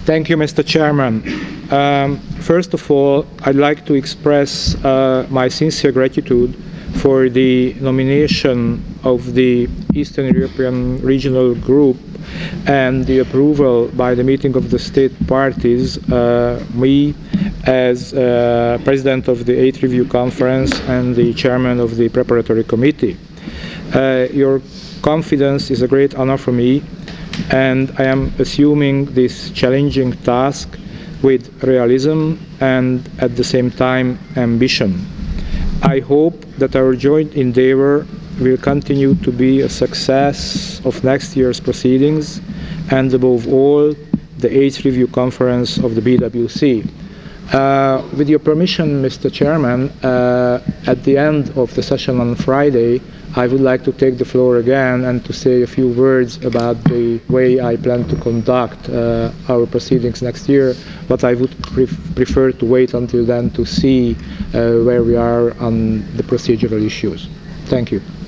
Thank you, Mr. Chairman. First of all, I'd like to express my sincere gratitude for the nomination of the Eastern European Regional Group and the approval by the meeting of the state parties, me as President of the 8th Review Conference and the Chairman of the Preparatory Committee. Your confidence is a great honor for me, and I am assuming this challenging task with realism and at the same time ambition. I hope that our joint endeavor will continue to be a success of next year's proceedings and above all the 8th Review Conference of the BWC. With your permission, Mr. Chairman, at the end of the session on Friday, I would like to take the floor again and to say a few words about the way I plan to conduct our proceedings next year, but I would prefer to wait until then to see where we are on the procedural issues. Thank you.